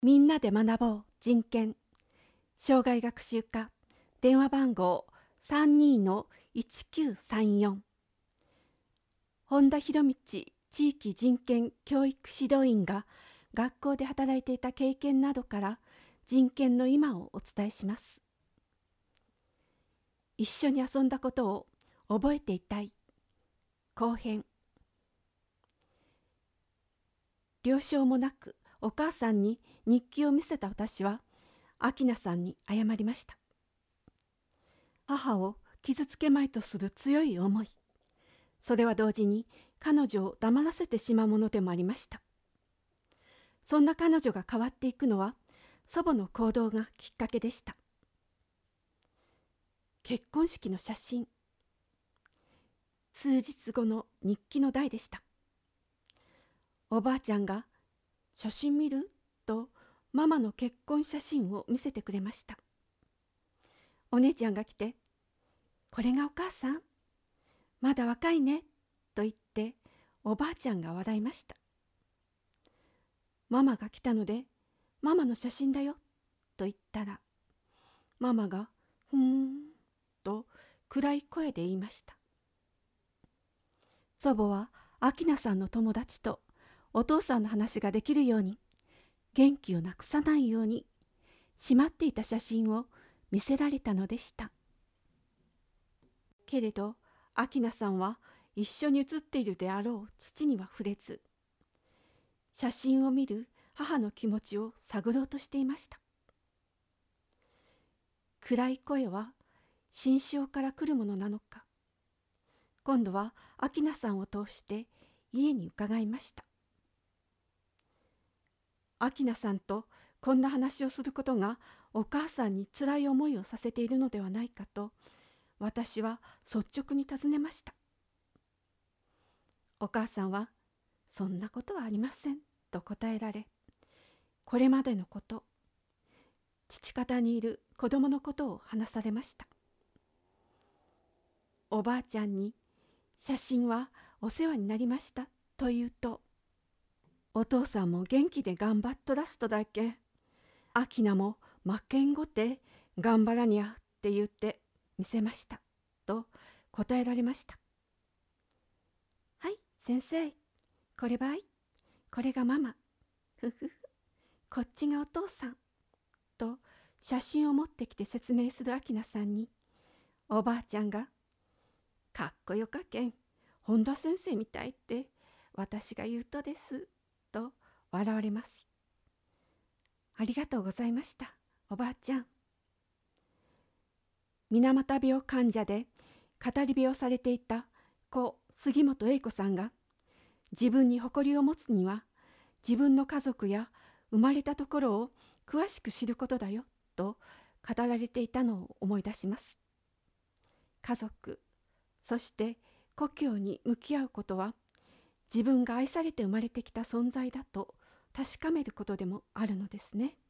みんなで学ぼう人権障害学習課電話番号32-1934本田博道地域人権教育指導員が学校で働いていた経験などから人権の今をお伝えします。一緒に遊んだことを覚えていたい後編。了承もなくお母さんに日記を見せた私は明菜さんに謝りました。母を傷つけまいとする強い思い、それは同時に彼女を黙らせてしまうものでもありました。そんな彼女が変わっていくのは祖母の行動がきっかけでした。結婚式の写真、数日後の日記の題でした。おばあちゃんが写真見るとママの結婚写真を見せてくれました。お姉ちゃんが来て、これがお母さん、まだ若いねと言っておばあちゃんが笑いました。ママが来たのでママの写真だよと言ったら、ママがふーんと暗い声で言いました。祖母は明菜さんの友達とお父さんの話ができるように、元気をなくさないようにしまっていた写真を見せられたのでした。けれど明菜さんは一緒に写っているであろう父には触れず、写真を見る母の気持ちを探ろうとしていました。暗い声は心象から来るものなのか、今度は明菜さんを通して家に伺いました。明菜さんとこんな話をすることがお母さんにつらい思いをさせているのではないかと私は率直に尋ねました。お母さんはそんなことはありませんと答えられ、これまでのこと、父方にいる子供のことを話されました。おばあちゃんに写真はお世話になりましたと言うと、お父さんも元気で頑張っとらすとだけ、明菜も負けんごて頑張らにゃって言って見せましたと答えられました。はい、先生、こればい、これがママ、ふふふ、こっちがお父さんと写真を持ってきて説明する明菜さんに、おばあちゃんがかっこよかけん、本田先生みたいって私が言うとですと笑われます。ありがとうございました、おばあちゃん。水俣病患者で語り部をされていた故杉本英子さんが、自分に誇りを持つには自分の家族や生まれたところを詳しく知ることだよと語られていたのを思い出します。家族、そして故郷に向き合うことは、自分が愛されて生まれてきた存在だと確かめることでもあるのですね。